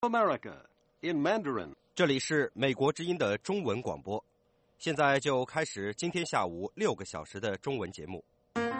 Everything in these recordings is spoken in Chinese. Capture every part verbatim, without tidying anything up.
America in Mandarin。 这里是美国之音的中文广播，现在就开始今天下午六个小时的中文节目。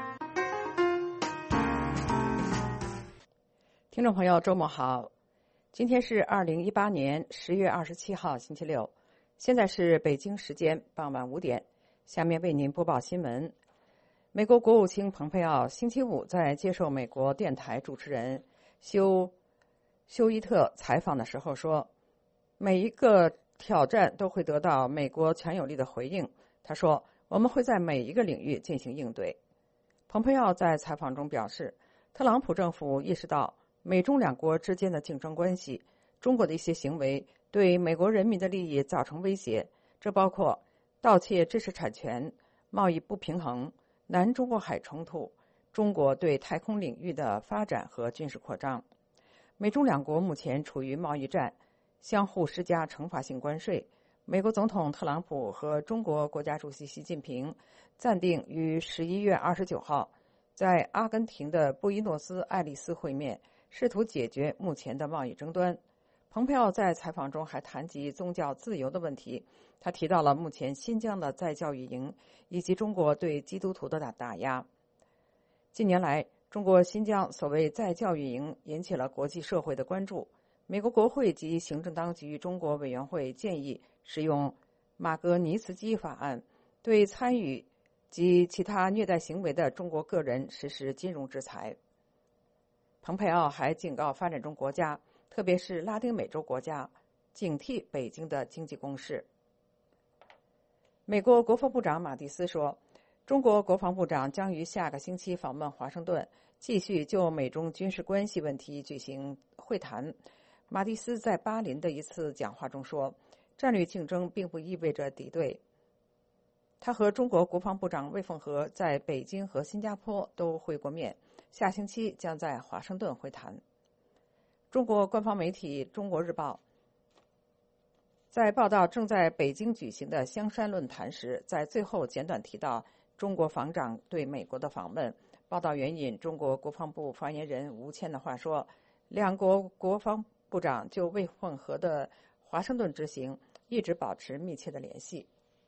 听众朋友，周末好！今天是二零一八年十月二十七号，星期六，现在是北京时间傍晚五点。下面为您播报新闻。美国国务卿蓬佩奥星期五在接受美国电台主持人休休伊特采访的时候说，每一个挑战都会得到美国强有力的回应。他说，我们会在每一个领域进行应对。蓬佩奥在采访中表示，特朗普政府意识到美中两国之间的竞争关系，中国的一些行为对美国人民的利益造成威胁，这包括盗窃知识产权、贸易不平衡、南中国海冲突、中国对太空领域的发展和军事扩张。美中两国目前处于贸易战，相互施加惩罚性关税。美国总统特朗普和中国国家主席习近平暂定于十一月二十九号在阿根廷的布宜诺斯艾利斯会面，试图解决目前的贸易争端。蓬佩奥在采访中还谈及宗教自由的问题，他提到了目前新疆的再教育营以及中国对基督徒的打打压。近年来，中国新疆所谓再教育营引起了国际社会的关注。美国国会及行政当局中国委员会建议使用马格尼茨基法案，对参与及其他虐待行为的中国个人实施金融制裁。蓬佩奥还警告发展中国家，特别是拉丁美洲国家，警惕北京的经济攻势。美国国防部长马蒂斯说，中国国防部长将于下个星期访问华盛顿，继续就美中军事关系问题举行会谈。马蒂斯在巴林的一次讲话中说，战略竞争并不意味着敌对。他和中国国防部长魏凤和在北京和新加坡都会过面，下星期将在华盛顿会谈。中国官方媒体《中国日报》在报道正在北京举行的香山论坛时，在最后简短提到中国防长对美国的访问。报道援引中国国防部发言人吴谦的话说，两国国防部长就魏凤和的华盛顿之行一直保持密切的联系。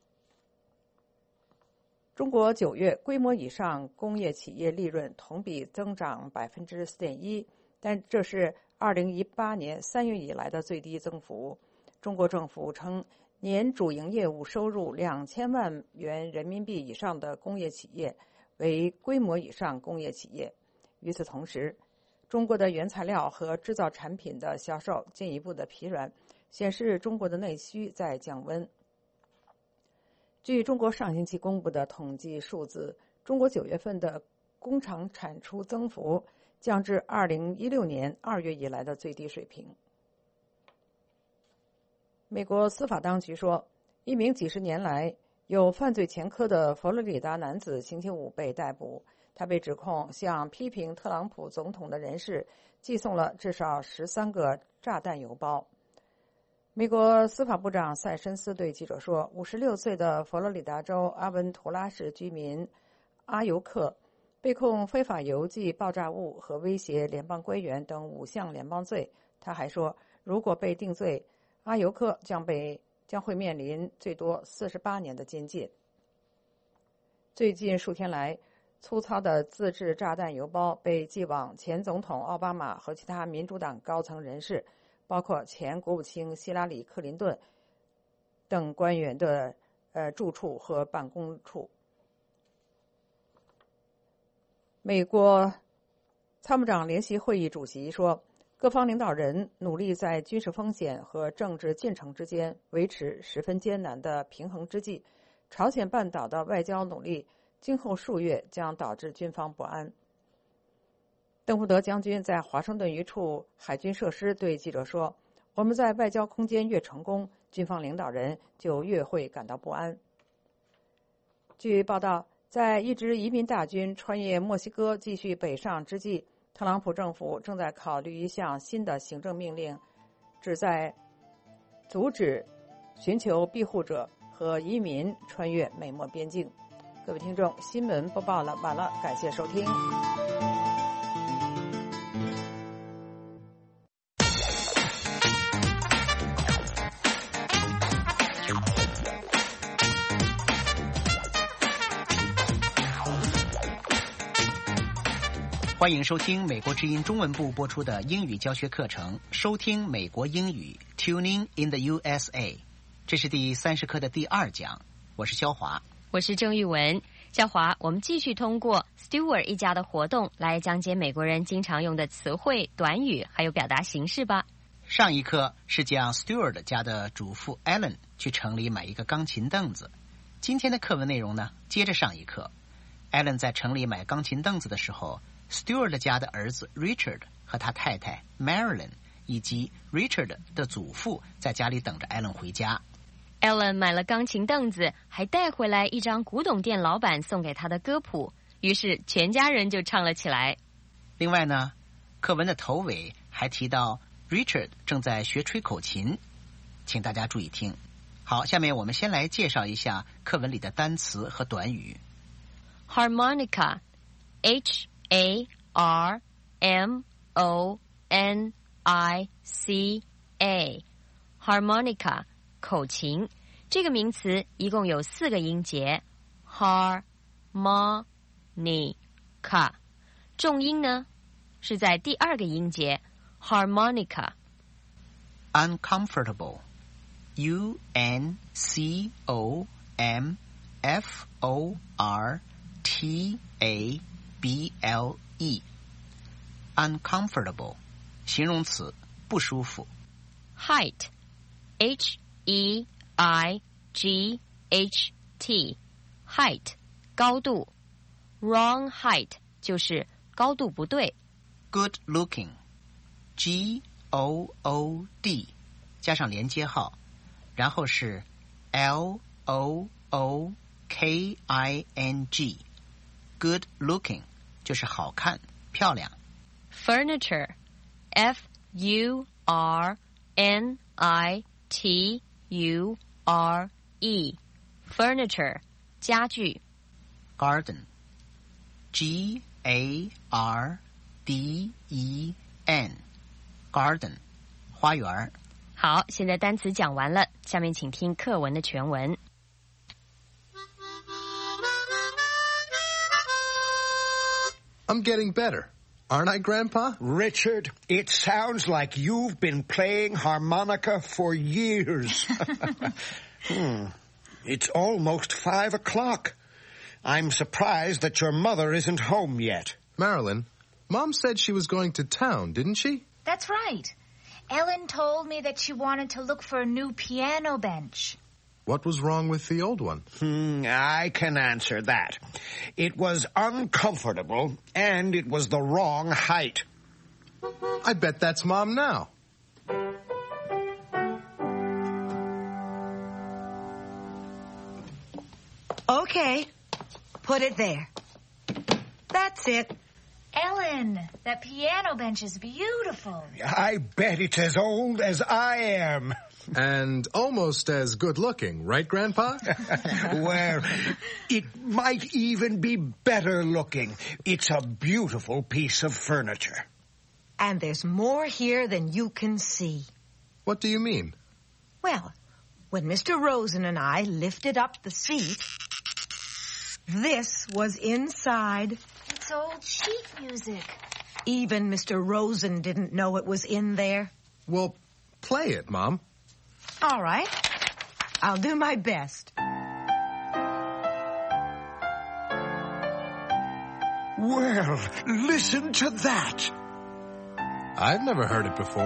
中国九月规模以上工业企业利润同比增长 百分之四点一， 但这是二零一八年三月以来的最低增幅。中国政府称，年主营业务收入两千万元人民币以上的工业企业为规模以上工业企业。与此同时，中国的原材料和制造产品的销售进一步的疲软，显示中国的内需在降温。据中国上星期公布的统计数字，中国九月份的工厂产出增幅降至二零一六年二月以来的最低水平。美国司法当局说，一名几十年来有犯罪前科的佛罗里达男子星期五被逮捕，他被指控向批评特朗普总统的人士寄送了至少十三个炸弹邮包。美国司法部长塞申斯对记者说，五十六岁的佛罗里达州阿文图拉市居民阿尤克被控非法邮寄爆炸物和威胁联邦官员等五项联邦罪。他还说，如果被定罪，阿尤克将被将会面临最多四十八年的监禁。最近数天来，粗糙的自制炸弹邮包被寄往前总统奥巴马和其他民主党高层人士，包括前国务卿希拉里·克林顿等官员的呃住处和办公处。美国参谋长联席会议主席说，各方领导人努力在军事风险和政治进程之间维持十分艰难的平衡之际，朝鲜半岛的外交努力今后数月将导致军方不安。邓福德将军在华盛顿一处海军设施对记者说，我们在外交空间越成功，军方领导人就越会感到不安。据报道，在一支移民大军穿越墨西哥继续北上之际，特朗普政府正在考虑一项新的行政命令，旨在阻止寻求庇护者和移民穿越美墨边境。各位听众，新闻播报了完了，感谢收听。 欢迎收听美国之音中文部播出的英语教学课程，收听美国英语 Tuning in the U S A。 这是第三十课的第二讲，我是肖华， 我是郑玉文。肖华，我们继续通过 Stewart 一家的活动来讲解美国人经常用的词汇、短语还有表达形式吧。 上一课是讲 Stewart 家的主妇 Ellen 去城里买一个钢琴凳子。今天的课文内容呢，接着上一课。 Ellen 在城里买钢琴凳子的时候， Stewart 家的儿子 Richard 和他太太 Marilyn 以及 Richard 的祖父在家里等着 Ellen 回家。 Ellen 买了钢琴凳子，还带回来一张古董店老板送给他的歌谱，于是全家人就唱了起来。 另外呢，课文的头尾还提到 Richard 正在学吹口琴，请大家注意听。好，下面我们先来介绍一下课文里的单词和短语。 Harmonica, H A R M O N I C A, Harmonica, 口琴。这个名词一共有四个音节 Harmonica， 重音呢是在第二个音节 Harmonica。 Uncomfortable, U N C O M F O R T A B L E, Uncomfortable, 形容词，不舒服。 Height, H E I G H T, Height, 高度。 Wrong height 就是高度不对。 Good looking, G O O D 加上连接号，然后是 L O O K I N G, Good looking 就是好看漂亮。 Furniture, F U R N I T U R E, Furniture, 家具。 Garden, G A R D E N, Garden, 花园。 好，现在单词讲完了，下面请听课文的全文。 I'm getting better. Aren't I, Grandpa? Richard, it sounds like you've been playing harmonica for years. hmm. It's almost five o'clock. I'm surprised that your mother isn't home yet. Marilyn, Mom said she was going to town, didn't she? That's right. Ellen told me that she wanted to look for a new piano bench. What was wrong with the old one? Hmm, I can answer that. It was uncomfortable, and it was the wrong height. I bet that's Mom now. Okay, put it there. That's it. Ellen, that piano bench is beautiful. I bet it's as old as I am. And almost as good-looking, right, Grandpa? Well, it might even be better looking. It's a beautiful piece of furniture. And there's more here than you can see. What do you mean? Well, when Mister Rosen and I lifted up the seat, this was inside. It's old sheet music. Even Mister Rosen didn't know it was in there. Well, play it, Mom. All right. I'll do my best. Well, listen to that. I've never heard it before.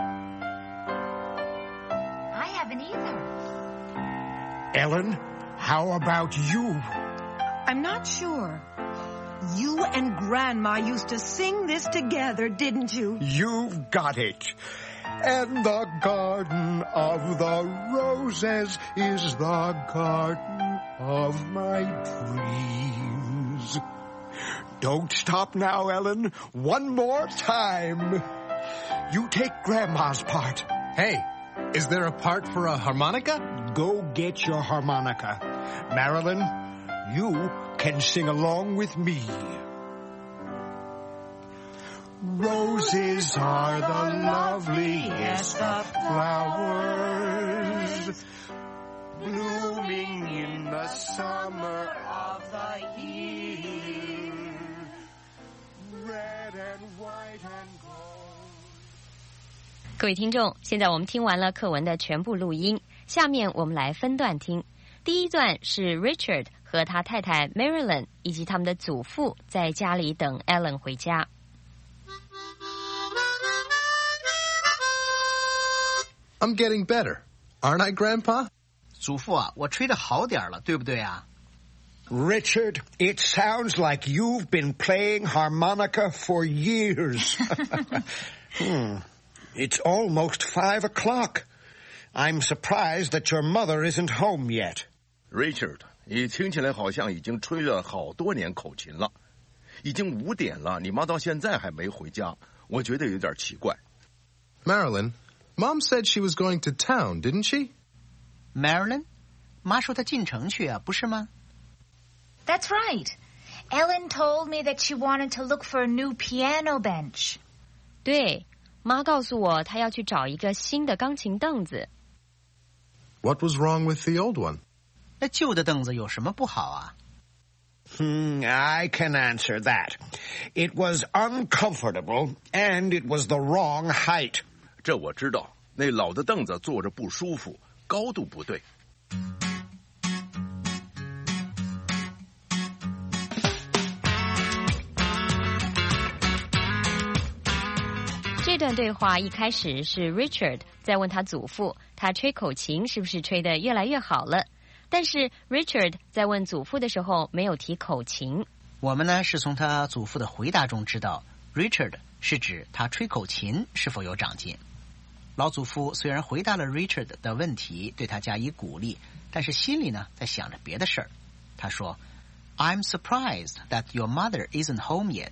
I haven't either. Ellen, how about you? I'm not sure. You and Grandma used to sing this together, didn't you? You've got it. And the garden of the roses is the garden of my dreams. Don't stop now, Ellen. One more time. You take Grandma's part. Hey, is there a part for a harmonica? Go get your harmonica. Marilyn, you can sing along with me. Roses are the loveliest of flowers, blooming in the summer of the year. Red 各位听众，现在我们听完了课文的全部录音，下面我们来分段听。第一段是 Richard 和他太太 Marilyn 以及他们的祖父在家里等 Ellen 回家。 I'm getting better, aren't I, Grandpa? 祖父啊，我吹得好点了，对不对啊？ Richard, it sounds like you've been playing harmonica for years. hmm. It's almost five o'clock. I'm surprised that your mother isn't home yet. Richard, 你听起来好像已经吹了好多年口琴了。已经五点了，你妈到现在还没回家，我觉得有点奇怪。 Marilyn, Mom said she was going to town, didn't she? Marilyn? 妈说她进城去啊，不是吗？ That's right. Ellen told me that she wanted to look for a new piano bench. 对，妈告诉我她要去找一个新的钢琴凳子。 What was wrong with the old one? 那旧的凳子有什么不好啊？ Hmm, I can answer that. It was uncomfortable, and it was the wrong height. 这我知道，那老的凳子坐着不舒服，高度不对。 这段对话一开始是 Richard 在问他祖父，他吹口琴是不是吹得越来越好了？但是 Richard 在问祖父的时候没有提口琴。 我们呢是从他祖父的回答中知道 Richard 是指他吹口琴是否有长进。老祖父虽然回答了 Richard 的问题，对他加以鼓励，但是心里呢在想着别的事儿。他说 I'm surprised that your mother isn't home yet.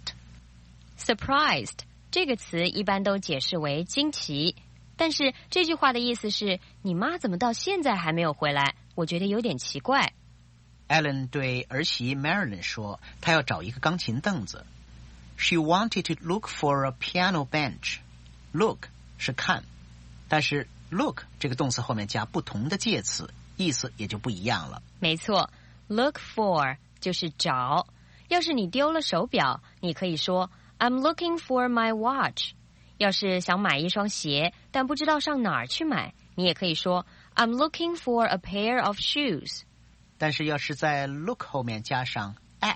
Surprised 这个词一般都解释为惊奇，但是这句话的意思是你妈怎么到现在还没有回来，我觉得有点奇怪。 Ellen 对儿媳 Marilyn 说她要找一个钢琴凳子。 She wanted to look for a piano bench. Look 是看，但是 look 这个动词后面加不同的介词，意思也就不一样了。 没错， look for 就是找。要是你丢了手表，你可以说I'm looking for my watch. 要是想买一双鞋，但不知道上哪儿去买，你也可以说 I'm looking for a pair of shoes. 但是要是在 look 后面加上 at,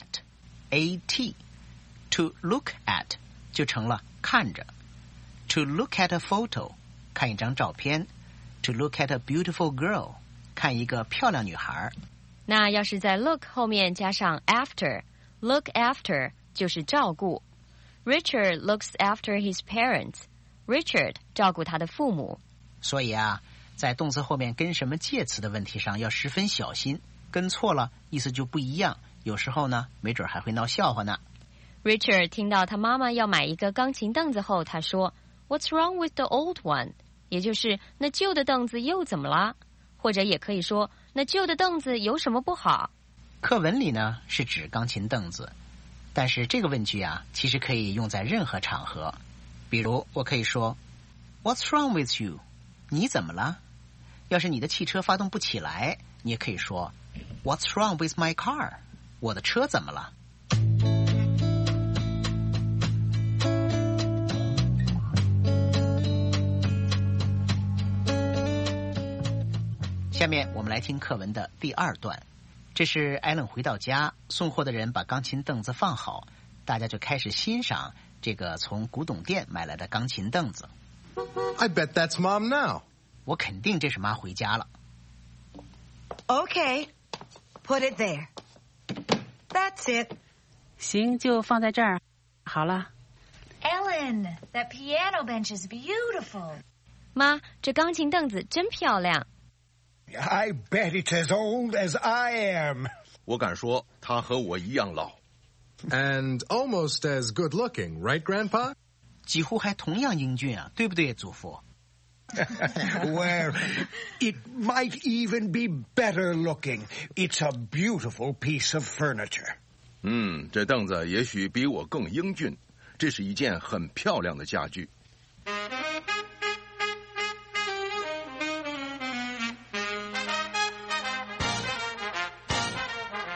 at, to look at 就成了看着。To look at a photo, 看一张照片。To look at a beautiful girl, 看一个漂亮女孩。 那要是在 look 后面加上 after, look after 就是照顾。Richard looks after his parents. Richard 照顾他的父母。 所以啊，在动词后面跟什么介词的问题上要十分小心，跟错了意思就不一样，有时候呢没准还会闹笑话呢。 Richard 听到他妈妈要买一个钢琴凳子后，他说 What's wrong with the old one? 也就是那旧的凳子又怎么啦？或者也可以说那旧的凳子有什么不好？ 课文里呢是指钢琴凳子，但是这个问句啊其实可以用在任何场合。比如我可以说 What's wrong with you? 你怎么了？要是你的汽车发动不起来，你也可以说 What's wrong with my car? 我的车怎么了？下面我们来听课文的第二段。这是艾伦回到家，送货的人把钢琴凳子放好，大家就开始欣赏这个从古董店买来的钢琴凳子。 I bet that's Mom now. 我肯定这是妈回家了。 Okay, put it there. That's it. 行，就放在这儿。好了。 Ellen, that piano bench is beautiful. 妈，这钢琴凳子真漂亮。 I bet it's as old as I am. 我敢说，他和我一样老。 And almost as good looking, right, Grandpa? 几乎还同样英俊啊，对不对，祖父？ Well, it might even be better looking. It's a beautiful piece of furniture. 嗯，这凳子也许比我更英俊，这是一件很漂亮的家具。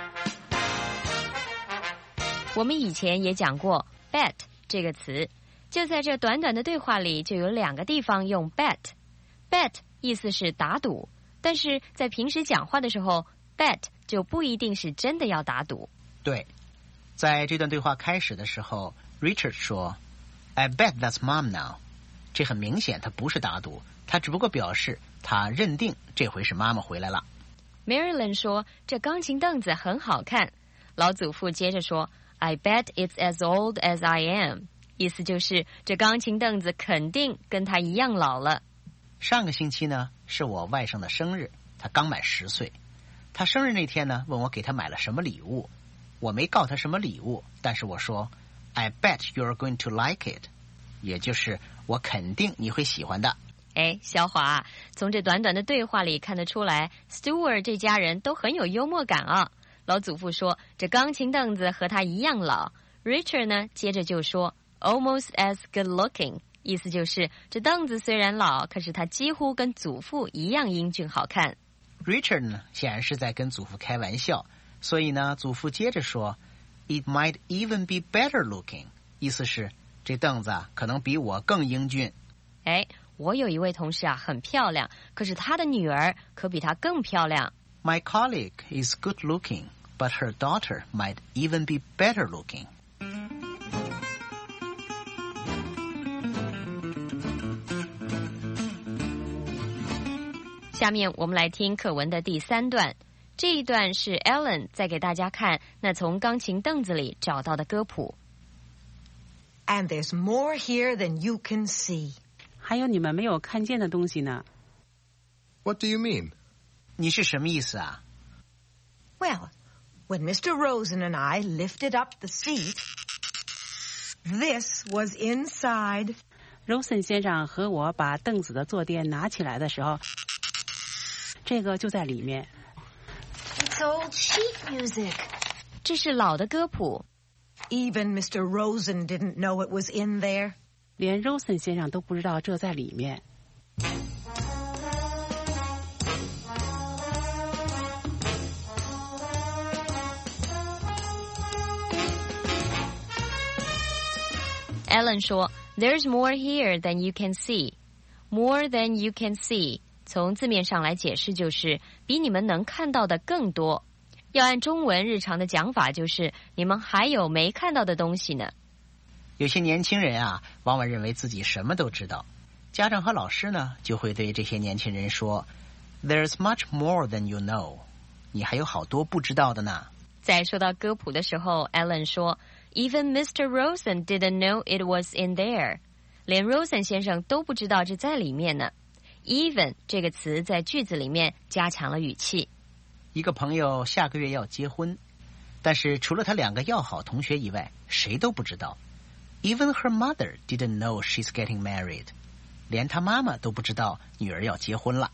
我们以前也讲过 bet 这个词， 就在这短短的对话里，就有两个地方用 bet。bet 意思是打赌，但是在平时讲话的时候 bet 就不一定是真的要打赌。 对，在这段对话开始的时候 Richard 说 I bet that's mom now。 这很明显他不是打赌，他只不过表示他认定这回是妈妈回来了。 Marilyn 说这钢琴凳子很好看。老祖父接着说 I bet it's as old as I am， 意思就是这钢琴凳子肯定跟他一样老了。 上个星期呢是我外甥的生日，他刚满十岁。他生日那天呢问我给他买了什么礼物，我没告他什么礼物，但是我说 I bet you're going to like it， 也就是我肯定你会喜欢的。 哎，小华，从这短短的对话里看得出来 Stewart 这家人都很有幽默感啊。老祖父说这钢琴凳子和他一样老， Richard 呢接着就说 almost as good looking， 意思就是这凳子虽然老，可是他几乎跟祖父一样英俊好看。 Richard 呢显然是在跟祖父开玩笑，所以呢祖父接着说 It might even be better looking， 意思是这凳子啊可能比我更英俊。 哎，我有一位同事啊很漂亮，可是他的女儿可比她更漂亮。 My colleague is good looking, but her daughter might even be better looking。 下面我们来听课文的第三段，这一段是 Ellen 在给大家看那从钢琴凳子里找到的歌谱。 And there's more here than you can see。 还有你们没有看见的东西呢。 What do you mean? 你是什么意思啊？ Well, when Mister Rosen and I lifted up the seat, this was inside. Rosen 先生和我把凳子的坐垫拿起来的时候，这个就在里面。 It's old sheet music. 这是老的歌谱。 Even Mister Rosen didn't know it was in there. 连 Rosen 先生都不知道这在里面。 Ellen 说 There's more here than you can see. More than you can see 从字面上来解释就是比你们能看到的更多，要按中文日常的讲法就是你们还有没看到的东西呢。 有些年轻人啊往往认为自己什么都知道，家长和老师呢就会对这些年轻人说 There's much more than you know， 你还有好多不知道的呢。 在说到歌谱的时候 Ellen 说 Even Mister Rosen didn't know it was in there， 连 Rosen 先生都不知道这在里面呢。 Even 这个词在句子里面加强了语气。 一个朋友下个月要结婚，但是除了他两个要好同学以外谁都不知道。 Even her mother didn't know she's getting married， 连他妈妈都不知道女儿要结婚了。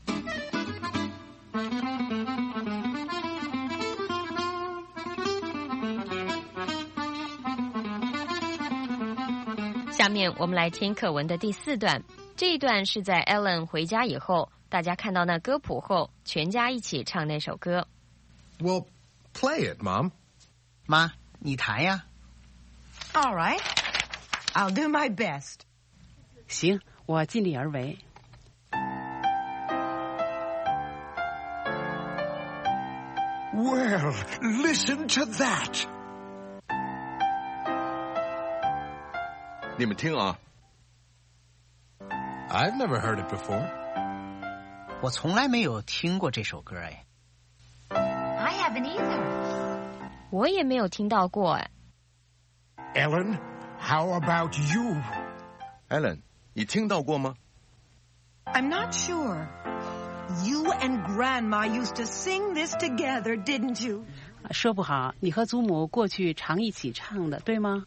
下面我们来听课文的第四段，这一段是在 Ellen 回家以后，大家看到那歌谱后，全家一起唱那首歌。 Well, play it, Mom. 妈，你弹呀。 All right. I'll do my best. 行，我尽力而为。 Well, listen to that. 你们听啊。 I've never heard it before. 我从来没有听过这首歌哎。 I haven't either. 我也没有听到过哎。 Ellen, how about you? Ellen， 你听到过吗？ I'm not sure. You and Grandma used to sing this together, didn't you? 说不好，你和祖母过去常一起唱的，对吗？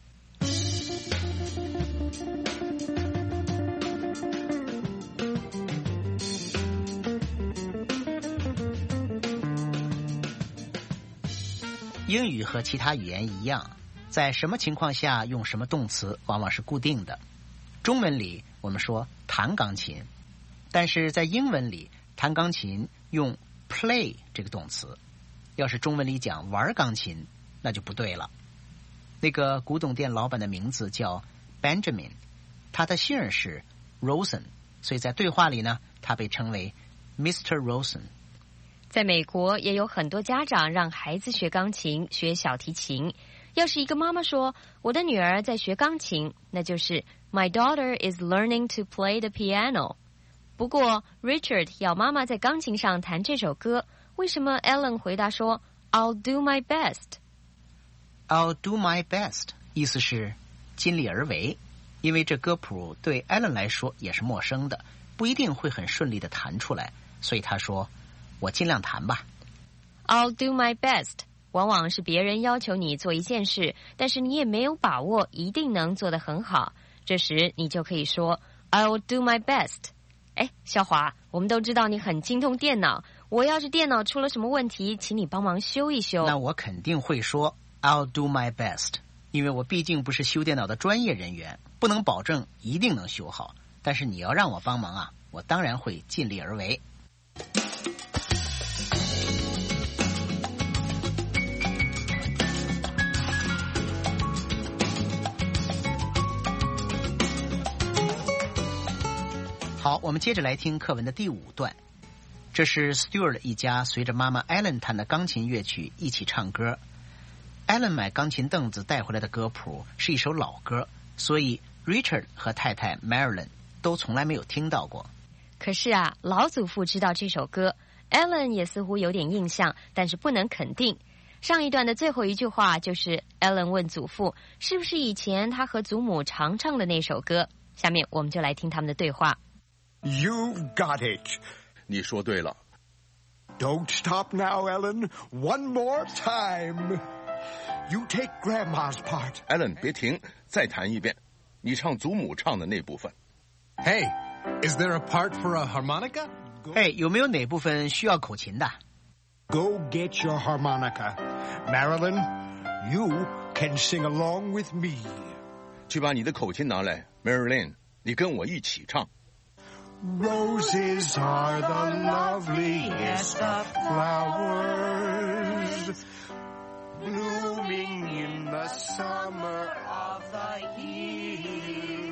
英语和其他语言一样，在什么情况下用什么动词往往是固定的。中文里我们说弹钢琴，但是在英文里弹钢琴用 play 这个动词。要是中文里讲玩钢琴，那就不对了。那个古董店老板的名字叫 Benjamin， 他的姓是 Rosen， 所以在对话里呢，他被称为 Mister Rosen。 在美国也有很多家长让孩子学钢琴、学小提琴。要是一个妈妈说我的女儿在学钢琴，那就是 My daughter is learning to play the piano。 不过 Richard 要妈妈在钢琴上弹这首歌，为什么 Ellen 回答说 I'll do my best？ I'll do my best 意思是尽力而为，因为这歌谱对 Ellen 来说也是陌生的，不一定会很顺利的弹出来，所以他说我尽量弹吧。 I'll do my best 往往是别人要求你做一件事，但是你也没有把握一定能做得很好，这时你就可以说 I'll do my best。 哎，小华，我们都知道你很精通电脑，我要是电脑出了什么问题，请你帮忙修一修。 那我肯定会说 I'll do my best， 因为我毕竟不是修电脑的专业人员，不能保证一定能修好，但是你要让我帮忙啊，我当然会尽力而为。好，我们接着来听课文的第五段。这是 Stuart 一家随着妈妈 Ellen 弹的钢琴乐曲一起唱歌。Ellen 买钢琴凳子带回来的歌谱是一首老歌，所以 Richard 和太太 Marilyn 都从来没有听到过。 可是啊，老祖父知道这首歌， Ellen 也似乎有点印象，但是不能肯定。上一段的最后一句话就是 Ellen 问祖父是不是以前他和祖母常唱的那首歌。下面我们就来听他们的对话。 You've got it. 你说对了。 Don't stop now, Ellen. One more time. You take Grandma's part. Ellen, 别停，再弹一遍。你唱祖母唱的那部分。 Hey, is there a part for a harmonica? 嘿，有没有哪部分需要口琴的？ Go get your harmonica. Marilyn, you can sing along with me. 去把你的口琴拿来 Marilyn， 你跟我一起唱。 Roses are the loveliest of flowers, blooming in the summer of the year.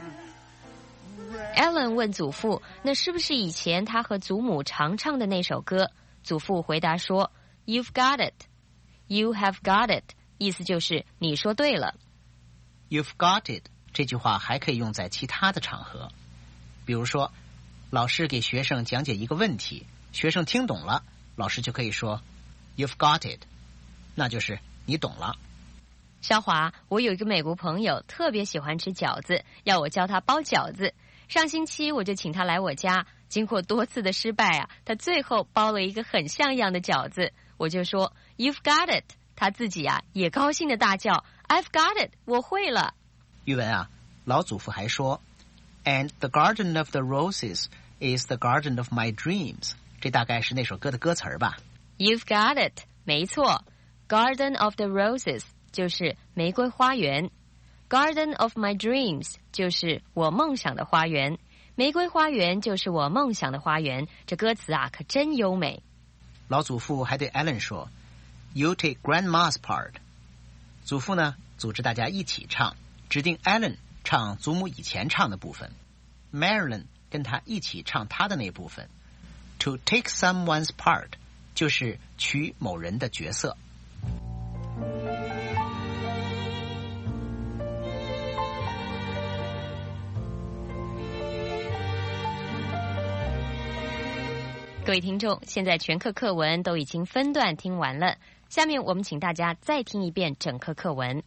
Ellen 问祖父那是不是以前他和祖母常唱的那首歌。祖父回答说 You've got it. You have got it 意思就是你说对了。 You've got it 这句话还可以用在其他的场合，比如说老师给学生讲解一个问题，学生听懂了，老师就可以说 You've got it， 那就是你懂了。 肖华，我有一个美国朋友特别喜欢吃饺子，要我教他包饺子。上星期我就请他来我家，经过多次的失败啊，他最后包了一个很像样的饺子。我就说 You've got it， 他自己啊也高兴的大叫 I've got it， 我会了。 语文啊，老祖父还说 And the garden of the roses is the garden of my dreams， 这大概是那首歌的歌词吧。 You've got it， 没错， Garden of the roses 就是玫瑰花园， Garden of my dreams 就是我梦想的花园，玫瑰花园就是我梦想的花园。这歌词啊可真优美。 老祖父还对 Ellen 说 You take Grandma's part。 祖父呢组织大家一起唱，指定 Ellen 唱祖母以前唱的部分， Marilyn 跟他一起唱他的那部分。 To take someone's part 就是取某人的角色。 各位听众，现在全课课文都已经分段听完了，下面我们请大家再听一遍整课课文。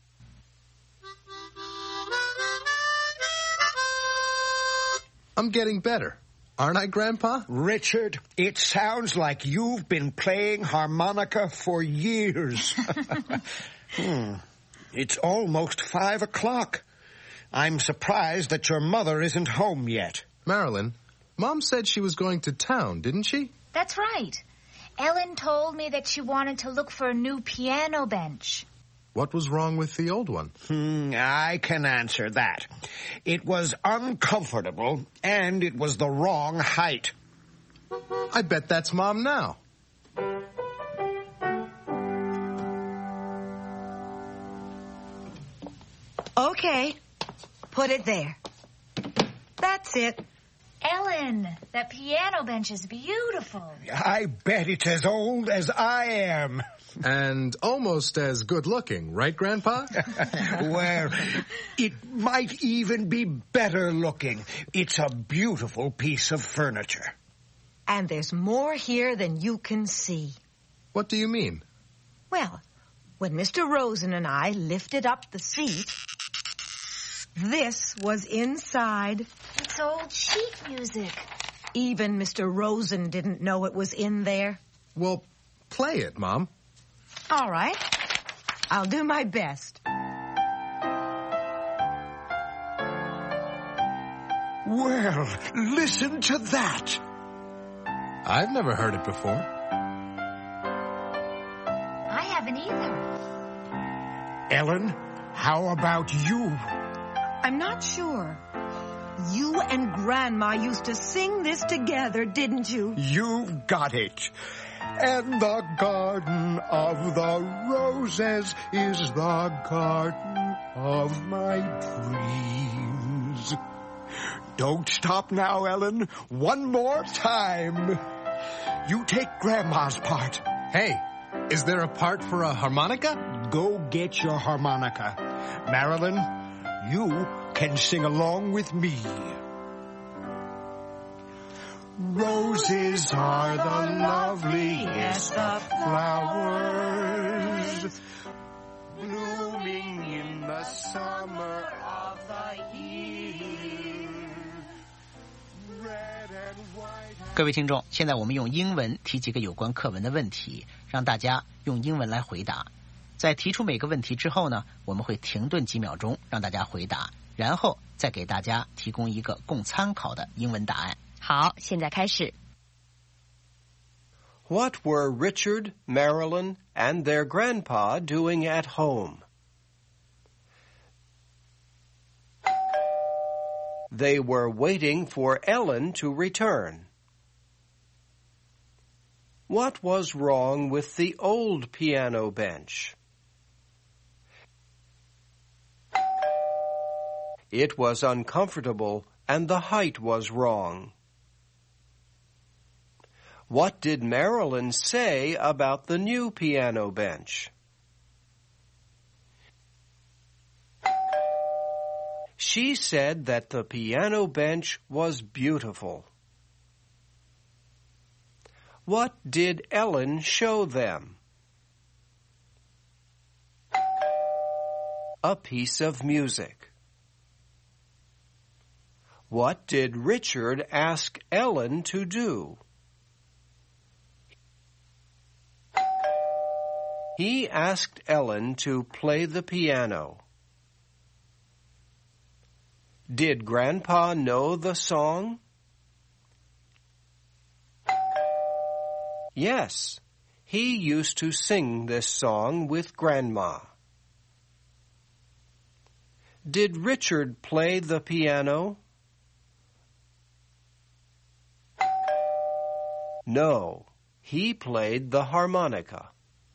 I'm getting better. Aren't I, Grandpa? Richard, it sounds like you've been playing harmonica for years. hmm. It's almost five o'clock. I'm surprised that your mother isn't home yet. Marilyn, Mom said she was going to town, didn't she? That's right. Ellen told me that she wanted to look for a new piano bench. What was wrong with the old one? Hmm, I can answer that. It was uncomfortable, and it was the wrong height. I bet that's Mom now. Okay, Put it there. That's it. Ellen, that piano bench is beautiful. I bet it's as old as I am. And almost as good-looking, right, Grandpa? Well, it might even be better looking. It's a beautiful piece of furniture. And there's more here than you can see. What do you mean? Well, when Mister Rosen and I lifted up the seat, this was inside. It's old sheet music. Even Mister Rosen didn't know it was in there. Well, play it, Mom. All right. I'll do my best. Well, listen to that. I've never heard it before. I haven't either. Ellen, how about you? I'm not sure. You and Grandma used to sing this together, didn't you? You've got it. And the garden of the roses is the garden of my dreams. Don't stop now, Ellen. One more time. You take Grandma's part. Hey, is there a part for a harmonica? Go get your harmonica. Marilyn, you can sing along with me. Roses are the loveliest of flowers, blooming in the summer of the year. Red and white. 各位听众，现在我们用英文提几个有关课文的问题，让大家用英文来回答。在提出每个问题之后呢，我们会停顿几秒钟，让大家回答，然后再给大家提供一个供参考的英文答案。 好，现在开始。 What were Richard, Marilyn, and their grandpa doing at home? They were waiting for Ellen to return. What was wrong with the old piano bench? It was uncomfortable and the height was wrong. What did Marilyn say about the new piano bench? She said that the piano bench was beautiful. What did Ellen show them? A piece of music. What did Richard ask Ellen to do? He asked Ellen to play the piano. Did Grandpa know the song? Yes, he used to sing this song with Grandma. Did Richard play the piano? No, he played the harmonica.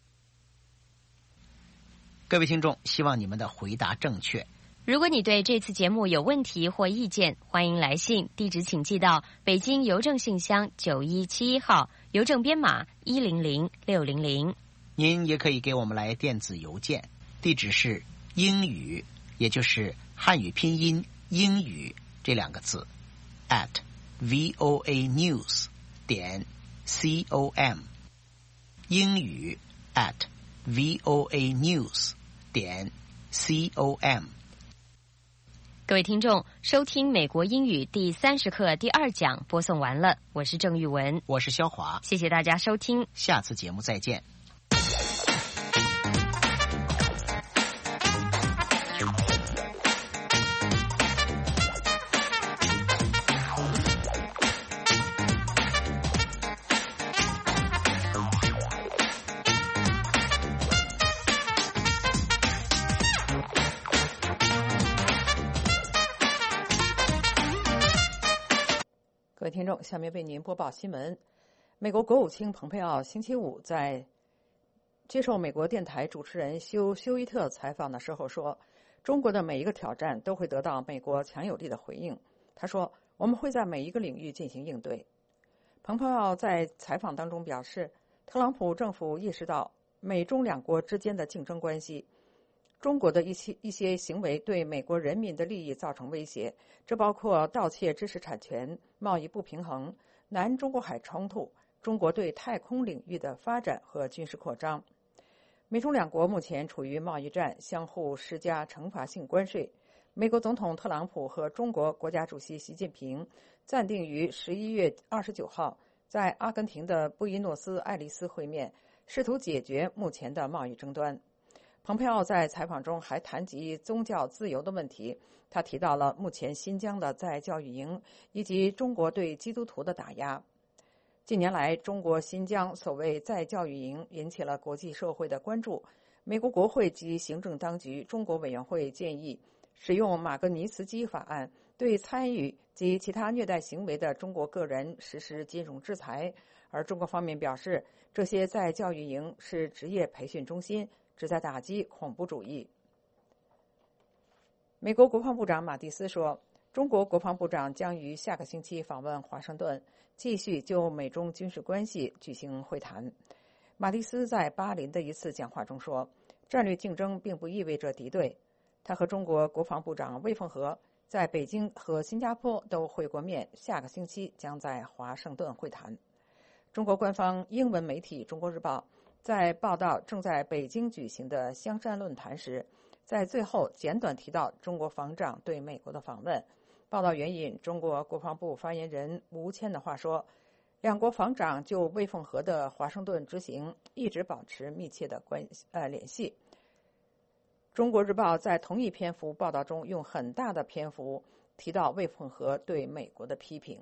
各位听众，希望你们的回答正确。 如果你对这次节目有问题或意见，欢迎来信，地址请寄到北京邮政信箱九一七一号，邮政编码一零零六零零。 您也可以给我们来电子邮件，地址是英语，也就是汉语拼音英语这两个字 at voanews 点 com， 英语 at voanews 点 com。 各位听众，收听美国英语第三十课第二讲播送完了，我是郑玉文， 我是肖华， 谢谢大家收听， 下次节目再见。 各位听众，下面为您播报新闻。美国国务卿蓬佩奥星期五在接受美国电台主持人休休伊特采访的时候说， 中国的每一个挑战都会得到美国强有力的回应。他说，我们会在每一个领域进行应对。蓬佩奥在采访当中表示，特朗普政府意识到美中两国之间的竞争关系，中国的一些一些行为对美国人民的利益造成威胁，这包括盗窃知识产权、贸易不平衡、南中国海冲突、中国对太空领域的发展和军事扩张。美中两国目前处于贸易战，相互施加惩罚性关税。美国总统特朗普和中国国家主席习近平暂定于十一月二十九号在阿根廷的布宜诺斯艾利斯会面，试图解决目前的贸易争端。蓬佩奥在采访中还谈及宗教自由的问题，他提到了目前新疆的在教育营以及中国对基督徒的打压。近年来，中国新疆所谓在教育营引起了国际社会的关注。美国国会及行政当局中国委员会建议使用马格尼茨基法案，对参与及其他虐待行为的中国个人实施金融制裁，而中国方面表示，这些在教育营是职业培训中心，旨在打击恐怖主义。美国国防部长马蒂斯说，中国国防部长将于下个星期访问华盛顿，继续就美中军事关系举行会谈。马蒂斯在巴林的一次讲话中说，战略竞争并不意味着敌对。他和中国国防部长魏凤和在北京和新加坡都会过面，下个星期将在华盛顿会谈。中国官方英文媒体《中国日报》在报道正在北京举行的香山论坛时，在最后简短提到中国防长对美国的访问。报道援引中国国防部发言人吴谦的话说，两国防长就魏凤和的华盛顿之行一直保持密切的关呃联系。中国日报在同一篇幅报道中用很大的篇幅提到魏凤和对美国的批评。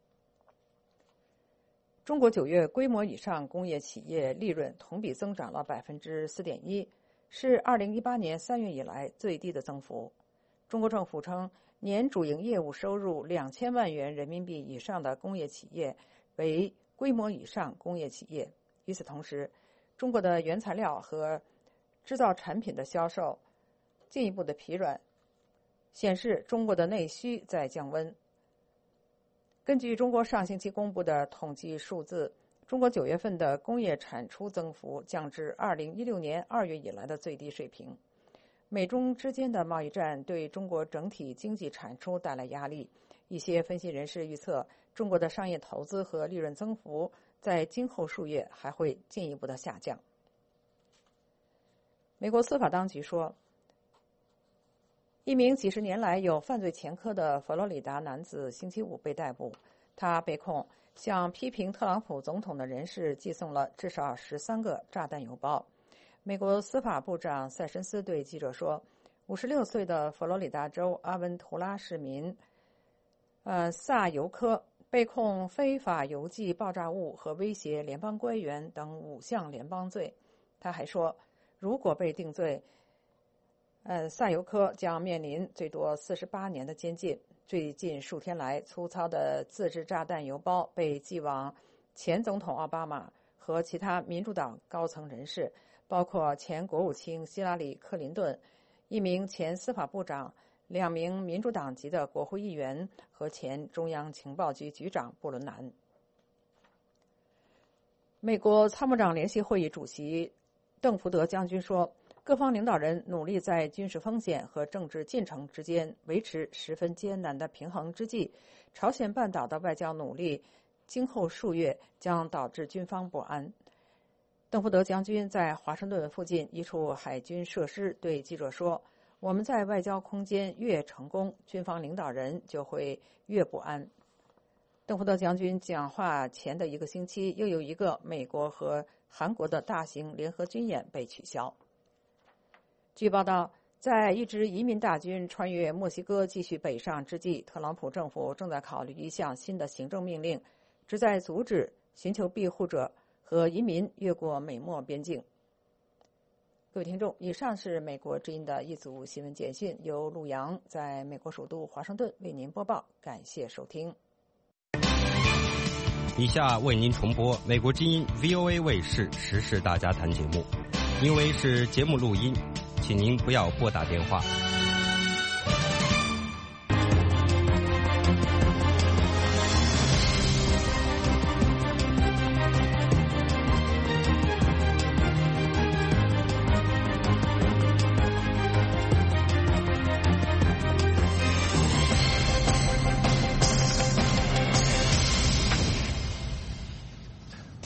中国九月规模以上工业企业利润同比增长了 百分之四点一， 是二零一八年三月以来最低的增幅。中国政府称，年主营业务收入两千万元人民币以上的工业企业为规模以上工业企业。与此同时，中国的原材料和制造产品的销售进一步的疲软，显示中国的内需在降温。根据中国上星期公布的统计数字，中国九月份的工业产出增幅降至二零一六年二月以来的最低水平。美中之间的贸易战对中国整体经济产出带来压力，一些分析人士预测，中国的商业投资和利润增幅在今后数月还会进一步的下降。美国司法当局说，一名几十年来有犯罪前科的佛罗里达男子星期五被逮捕，他被控向批评特朗普总统的人士寄送了至少十三个炸弹邮包。美国司法部长塞申斯对记者说，五十六岁的佛罗里达州阿文图拉市民呃萨尤科被控非法邮寄爆炸物和威胁联邦官员等五项联邦罪。他还说，如果被定罪，呃，萨尤科将面临最多四十八年的监禁。最近数天来，粗糙的自制炸弹邮包被寄往前总统奥巴马和其他民主党高层人士，包括前国务卿希拉里·克林顿、一名前司法部长、两名民主党籍的国会议员和前中央情报局局长布伦南。美国参谋长联席会议主席邓福德将军说，各方领导人努力在军事风险和政治进程之间维持十分艰难的平衡之际，朝鲜半岛的外交努力今后数月将导致军方不安。邓福德将军在华盛顿附近一处海军设施对记者说，我们在外交空间越成功，军方领导人就会越不安。邓福德将军讲话前的一个星期，又有一个美国和韩国的大型联合军演被取消。据报道，在一支移民大军穿越墨西哥继续北上之际，特朗普政府正在考虑一项新的行政命令，旨在阻止寻求庇护者和移民越过美墨边境。各位听众，以上是美国之音的一组新闻简讯，由陆洋在美国首都华盛顿为您播报，感谢收听。 以下为您重播美国之音 V O A 卫视时事大家谈节目，因为是节目录音，请您不要拨打电话。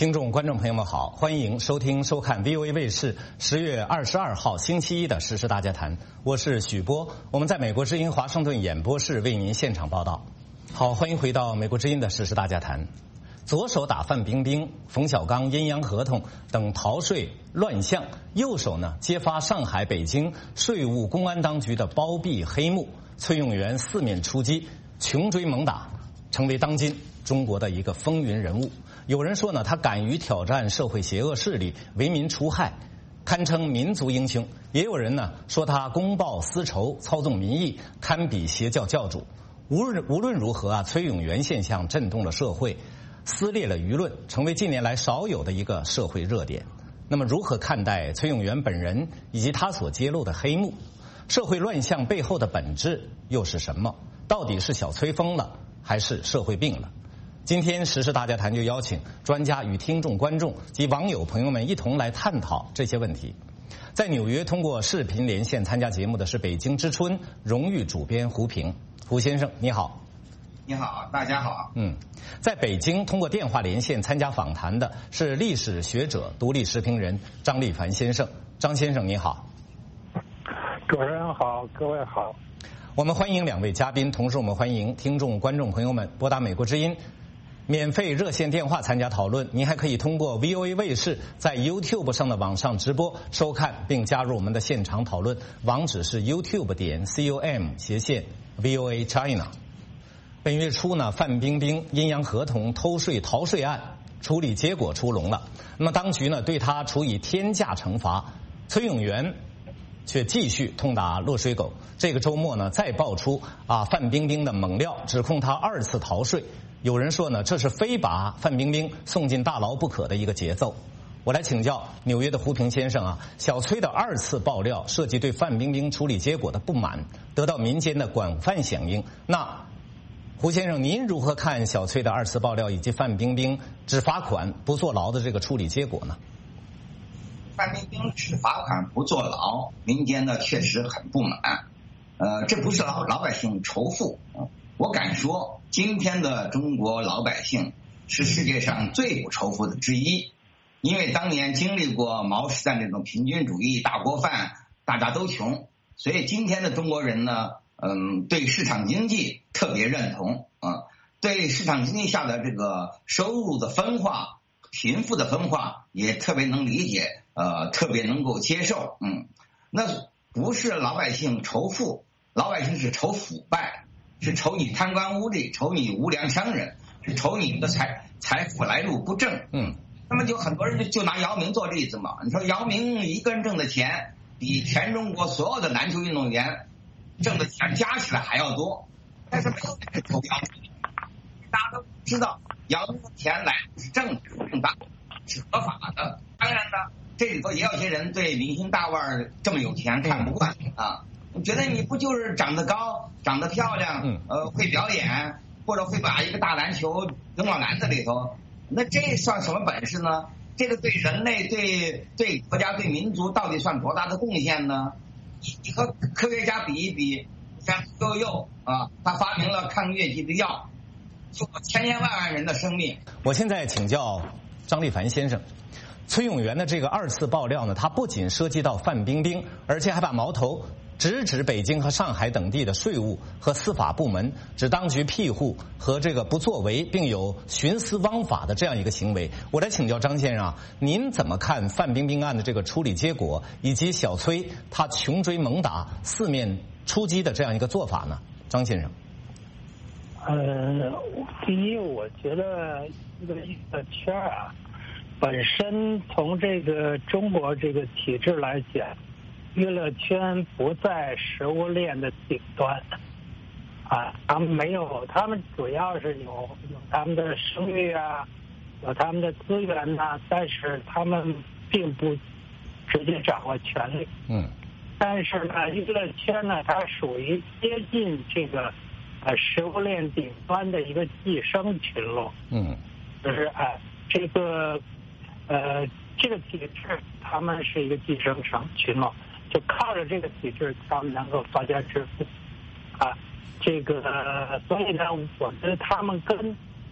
听众、观众朋友们好，欢迎收听、收看 V O A 卫视十月二十二号星期一的时事大家谈，我是许波，我们在美国之音华盛顿演播室为您现场报道。好，欢迎回到美国之音的时事大家谈。左手打范冰冰、冯小刚阴阳合同等逃税乱象，右手呢揭发上海、北京税务公安当局的包庇黑幕，崔永元四面出击，穷追猛打，成为当今中国的一个风云人物。有人说呢，他敢于挑战社会邪恶势力，为民除害，堪称民族英雄。也有人呢说他公报私仇，操纵民意，堪比邪教教主。无论无论如何啊，崔永元现象震动了社会，撕裂了舆论，成为近年来少有的一个社会热点。那么，如何看待崔永元本人以及他所揭露的黑幕？社会乱象背后的本质又是什么？到底是小崔疯了，还是社会病了？今天时事大家谈就邀请专家与听众、观众及网友朋友们一同来探讨这些问题。在纽约通过视频连线参加节目的是北京之春荣誉主编胡平。胡先生，你好。 你好，大家好。 嗯，在北京通过电话连线参加访谈的是历史学者、独立时评人张立凡先生。张先生，你好。 主持人好，各位好。 我们欢迎两位嘉宾，同时我们欢迎听众、观众朋友们拨打美国之音免费热线电话参加讨论。您还可以通过 V O A 卫视在 YouTube 上的网上直播收看并加入我们的现场讨论，网址是 YouTube 点 com 斜线 V O A China。本月初呢，范冰冰阴阳合同偷税逃税案处理结果出笼了。那么当局呢对他处以天价惩罚，崔永元却继续痛打落水狗。这个周末呢再爆出啊范冰冰的猛料，指控他二次逃税。有人说呢，这是非把范冰冰送进大牢不可的一个节奏。我来请教纽约的胡平先生啊，小崔的二次爆料涉及对范冰冰处理结果的不满，得到民间的广泛响应。那胡先生，您如何看小崔的二次爆料以及范冰冰只罚款不坐牢的这个处理结果呢？ 范冰冰只罚款不坐牢，民间呢确实很不满。呃，这不是老老百姓仇富，我敢说，今天的中国老百姓是世界上最不仇富的之一。因为当年经历过毛时代那种平均主义大锅饭，大家都穷，所以今天的中国人呢，嗯，对市场经济特别认同啊，对市场经济下的这个收入的分化、贫富的分化也特别能理解，呃，特别能够接受。嗯，那不是老百姓仇富，老百姓是仇腐败，是仇你贪官污吏，仇你无良商人，是仇你的财财富来路不正。 嗯， 那么就很多人就就拿姚明做例子嘛，你说姚明一个人挣的钱比全中国所有的篮球运动员挣的钱加起来还要多，但是没有人投姚明。大家都知道姚明的钱来是正正当是合法的。当然呢，这里头也有些人对明星大腕这么有钱看不惯啊，觉得你不就是长得高、长得漂亮，呃，会表演，或者会把一个大篮球扔到篮子里头，那这算什么本事呢？这个对人类、对对国家、对民族到底算多大的贡献呢？你和科学家比一比，像周佑啊，他发明了抗疟疾的药，救了千千万万人的生命。 我现在请教张立凡先生，崔永元的这个二次爆料呢，它不仅涉及到范冰冰，而且还把矛头直指北京和上海等地的税务和司法部门，指当局庇护和这个不作为，并有徇私枉法的这样一个行为。我来请教张先生啊，您怎么看范冰冰案的这个处理结果，以及小崔他穷追猛打、四面出击的这样一个做法呢？张先生。 呃，第一，我觉得这个娱乐圈啊，本身从这个中国这个体制来讲，娱乐圈不在食物链的顶端，啊，他们没有，他们主要是有有他们的声誉啊，有他们的资源呐、啊，但是他们并不直接掌握权力。 嗯。 但是呢，娱乐圈呢，它属于接近这个呃食物链顶端的一个寄生群落。 嗯。 就是啊、呃，这个呃这个体制，他们是一个寄生群群落。就靠着这个体制，他们能够发家致富，啊，这个，所以呢，我觉得他们跟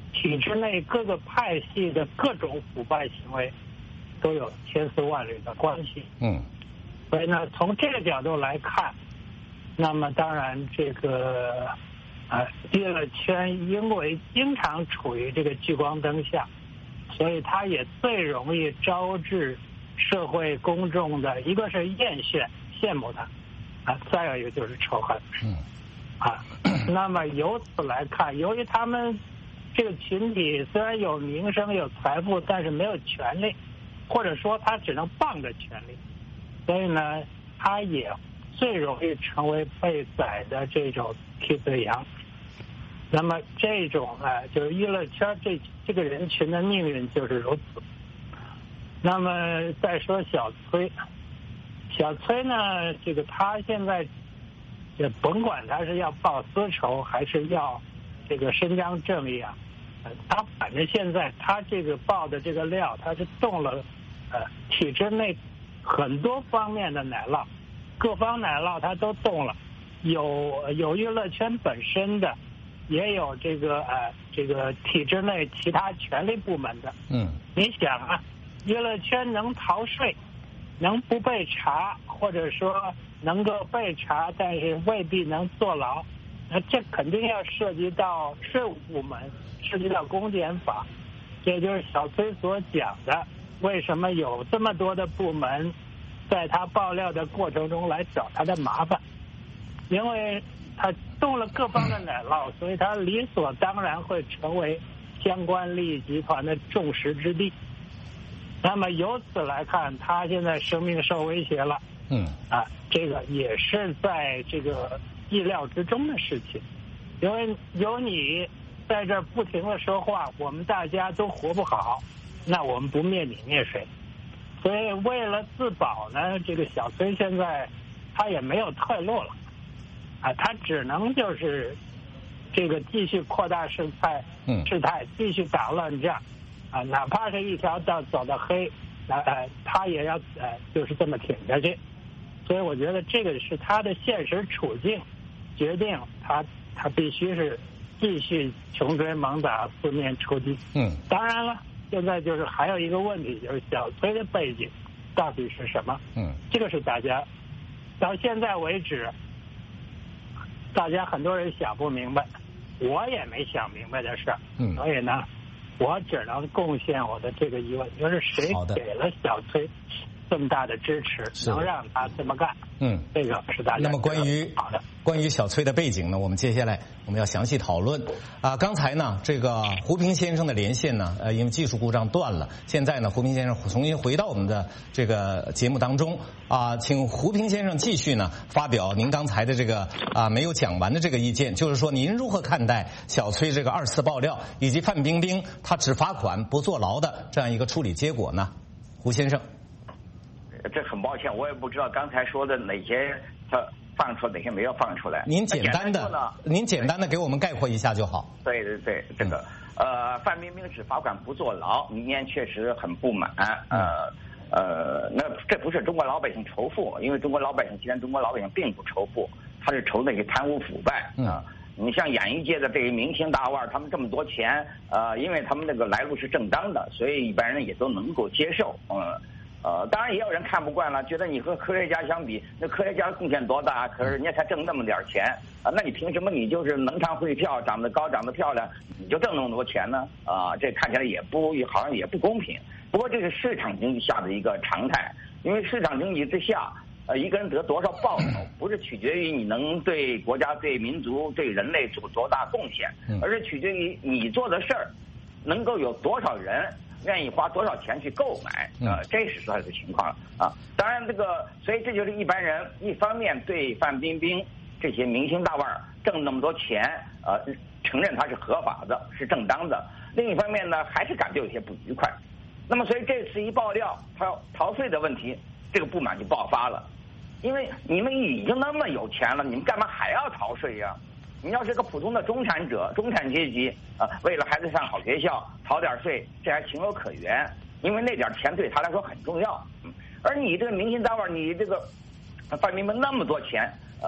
体制内各个派系的各种腐败行为都有千丝万缕的关系。 嗯， 所以呢，从这个角度来看，那么当然这个啊，娱乐圈因为经常处于这个聚光灯下，所以它也最容易招致社会公众的一个是艳羡、羡慕它，啊，再有一个就是仇恨。 嗯， 啊，那么由此来看，由于他们这个群体虽然有名声、有财富，但是没有权利，或者说他只能傍着权力，所以呢，他也最容易成为被宰的这种替罪羊。那么这种呢，就是娱乐圈这这个人群的命运就是如此。那么再说小崔，小崔呢，这个他现在也甭管他是要报私仇还是要这个伸张正义啊，呃，他反正现在他这个报的这个料，他是动了呃体制内很多方面的奶酪，各方奶酪他都动了，有有娱乐圈本身的。也有这个呃，这个体制内其他权力部门的。 嗯， 你想啊，娱乐圈能逃税，能不被查，或者说能够被查，但是未必能坐牢，那这肯定要涉及到税务部门，涉及到公检法，这就是小崔所讲的，为什么有这么多的部门在他爆料的过程中来找他的麻烦，因为他动了各方的奶酪，所以他理所当然会成为相关利益集团的众矢之的。那么由此来看，他现在生命受威胁了。 嗯， 啊，这个也是在这个意料之中的事情，因为有你在这儿不停的说话，我们大家都活不好，那我们不灭你灭谁？所以为了自保呢，这个小崔现在他也没有退路了。啊，他只能就是这个继续扩大事态， 嗯， 事态继续打乱仗，啊，哪怕是一条道走到黑，呃，他也要呃就是这么挺下去。所以我觉得这个是他的现实处境，决定他他必须是继续穷追猛打，四面出击。 嗯， 当然了，现在就是还有一个问题，就是小崔的背景到底是什么？ 嗯， 这个是大家到现在为止。大家很多人想不明白，我也没想明白的事儿， 嗯， 所以呢，我只能贡献我的这个疑问，就是谁给了小崔这么大的支持，能让他这么干？ 嗯， 这个是大家。 那么关于好的， 关于小崔的背景呢，我们接下来我们要详细讨论。啊，刚才呢，这个胡平先生的连线呢，呃，因为技术故障断了。现在呢，胡平先生重新回到我们的这个节目当中。啊，请胡平先生继续呢发表您刚才的这个啊没有讲完的这个意见，就是说您如何看待小崔这个二次爆料，以及范冰冰他只罚款不坐牢的这样一个处理结果呢？胡先生。 这很抱歉，我也不知道刚才说的哪些他放出来，哪些没有放出来。 您简单的，您简单的给我们概括一下就好。 对对对，这个、嗯、呃，范冰冰只罚款不坐牢，民间确实很不满。呃呃，那这不是中国老百姓仇富，因为中国老百姓，其实中国老百姓并不仇富，他是仇那些贪污腐败啊。嗯你像演艺界的这些明星大腕，他们这么多钱，呃，因为他们那个来路是正当的，所以一般人也都能够接受。嗯。呃，当然也有人看不惯了，觉得你和科学家相比，那科学家贡献多大？可是人家才挣那么点钱啊，那你凭什么你就是能唱会跳，长得高，长得漂亮，你就挣那么多钱呢？啊，这看起来也不好像也不公平。不过这是市场经济下的一个常态，因为市场经济之下，呃，一个人得多少报酬，不是取决于你能对国家、对民族、对人类做多大贡献，而是取决于你做的事儿能够有多少人愿意花多少钱去购买，呃，这是这个情况啊。当然，这个所以这就是一般人一方面对范冰冰这些明星大腕挣那么多钱，呃，承认他是合法的，是正当的；另一方面呢，还是感觉有些不愉快。那么，所以这次一爆料他逃税的问题，这个不满就爆发了，因为你们已经那么有钱了，你们干嘛还要逃税呀？你要是个普通的中产者、中产阶级啊，为了孩子上好学校逃点税，这还情有可原，因为那点钱对他来说很重要。嗯，而你这个明星大腕，你这个范冰冰那么多钱，呃，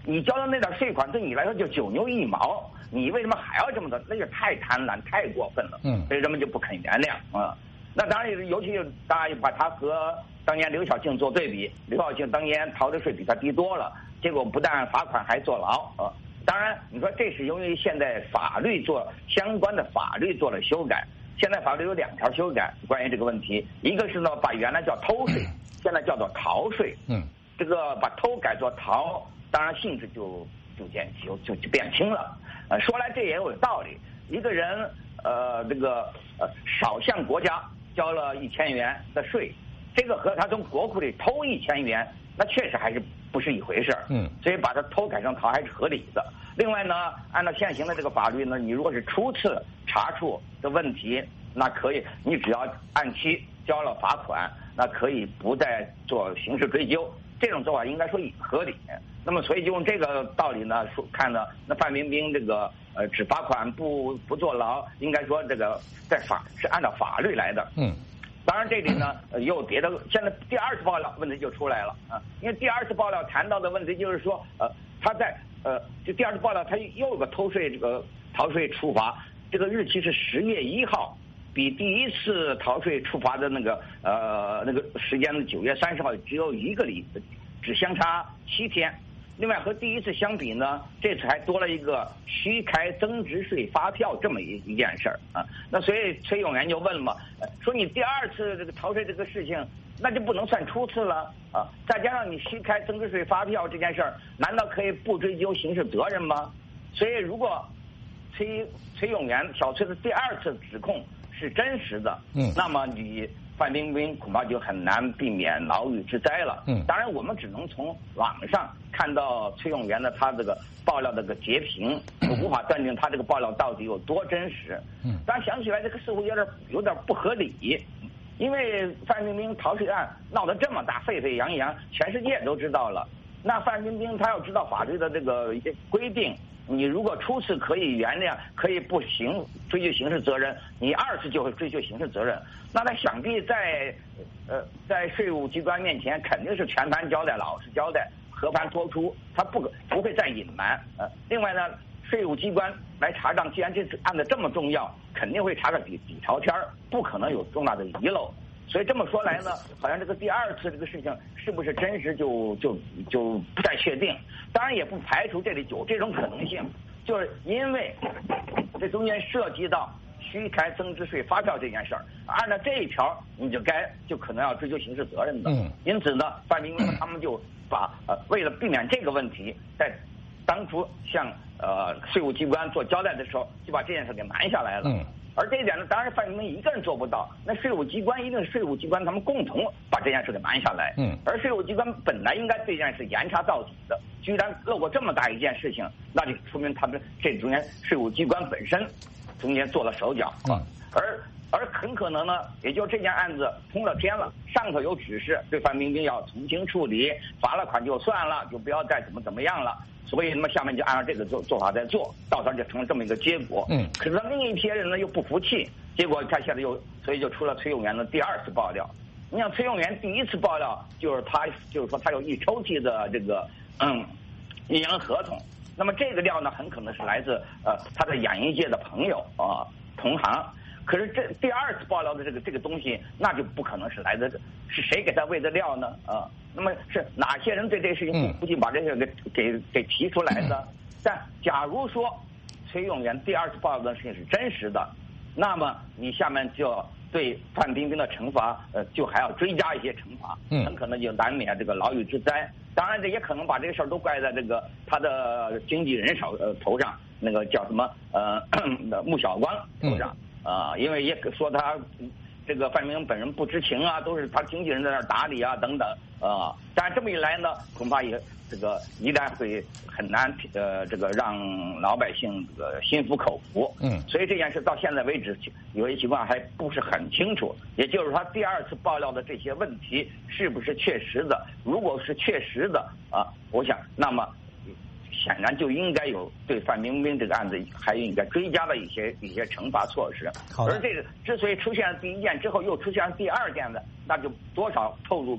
你交的那点税款对你来说就九牛一毛，你为什么还要这么多？那就太贪婪、太过分了。 嗯， 所以人们就不肯原谅啊、嗯。那当然，尤其大家把他和当年刘晓庆做对比，刘晓庆当年逃的税比他低多了，结果不但罚款还坐牢啊。当然，你说这是由于现在法律做相关的法律做了修改，现在法律有两条修改关于这个问题，一个是呢把原来叫偷税，现在叫做逃税。 嗯， 这个把偷改作逃，当然性质就就变就就就变轻了。呃，说来这也有道理，一个人呃这个呃少向国家交了一千元的税，这个和他从国库里偷一千元，那确实还是不是一回事儿。 嗯， 所以把它偷改成逃还是合理的。另外呢，按照现行的这个法律呢，你如果是初次查处的问题，那可以，你只要按期交了罚款，那可以不再做刑事追究。这种做法应该说也合理。那么，所以就用这个道理呢，说看呢，那范冰冰这个呃只罚款不不坐牢，应该说这个在法是按照法律来的。 嗯。 当然，这里呢呃也有别的。现在第二次爆料问题就出来了啊，因为第二次爆料谈到的问题就是说，呃，他在呃，就第二次爆料他又有个偷税这个逃税处罚，这个日期是十月一号，比第一次逃税处罚的那个呃那个时间的九月三十号只有一个礼，只相差七天。另外和第一次相比呢，这次还多了一个虚开增值税发票这么一一件事儿啊。那所以崔永元就问了嘛，说你第二次这个逃税这个事情，那就不能算初次了啊？再加上你虚开增值税发票这件事儿，难道可以不追究刑事责任吗？所以如果崔崔永元小崔的第二次指控是真实的， 嗯， 那么你范冰冰恐怕就很难避免牢狱之灾了。 嗯， 当然我们只能从网上看到崔永元的他这个爆料的这个截屏，我无法断定他这个爆料到底有多真实。 嗯， 但想起来这个似乎有点有点不合理，因为范冰冰逃税案闹得这么大，沸沸扬扬，全世界都知道了。那范冰冰她要知道法律的这个一些规定。你如果初次可以原谅，可以不行追究刑事责任，你二次就会追究刑事责任，那他想必在呃在税务机关面前肯定是全盘交代、老实交代、和盘托出，他不不会再隐瞒。呃，另外呢，税务机关来查账，既然这次案子这么重要，肯定会查个底底朝天，不可能有重大的遗漏。所以这么说来呢，好像这个第二次这个事情是不是真实就就就不太确定。当然也不排除这里有这种可能性，就是因为这中间涉及到虚开增值税发票这件事儿，按照这一条你就该就可能要追究刑事责任的。 嗯， 因此呢，范冰冰他们就把呃为了避免这个问题，在当初向呃税务机关做交代的时候，就把这件事给瞒下来了。 嗯。而这一点呢，当然范冰冰一个人做不到，那税务机关一定是税务机关他们共同把这件事给瞒下来。 嗯，而税务机关本来应该对这件事严查到底的，居然漏过这么大一件事情，那就说明他们这中间税务机关本身中间做了手脚。 嗯， 而而很可能呢，也就这件案子通了天了，上头有指示对范冰冰要从轻处理，罚了款就算了，就不要再怎么怎么样了。所以那么下面就按照这个做做法在做，到时候就成了这么一个结果。 嗯， 可是另一批人呢又不服气，结果他现在又所以就出了崔永元的第二次爆料。你想崔永元第一次爆料就是他就是说他有一抽屉的这个嗯阴阳合同，那么这个料呢很可能是来自呃他的演艺界的朋友啊、呃、同行。可是这第二次爆料的这个这个东西，那就不可能是来自是谁给他喂的料呢？啊，那么是哪些人对这事情不服气，把这个给给给提出来的？但假如说崔永元第二次爆料的事情是真实的，那么你下面就对范冰冰的惩罚，呃，就还要追加一些惩罚，很可能就难免这个牢狱之灾。当然，这也可能把这个事儿都怪在这个他的经纪人手呃头上，那个叫什么呃穆晓光头上。啊、呃，因为也说他这个范冰冰本人不知情啊，都是他经纪人在那儿打理啊等等啊、呃。但这么一来呢，恐怕也这个一旦会很难呃这个让老百姓这个心服口服。 嗯，所以这件事到现在为止有些情况还不是很清楚。也就是他第二次爆料的这些问题是不是确实的？如果是确实的啊，我想那么。显然就应该有对范冰冰这个案子还应该追加的一些一些惩罚措施。而这个之所以出现了第一件之后又出现了第二件的，那就多少透露出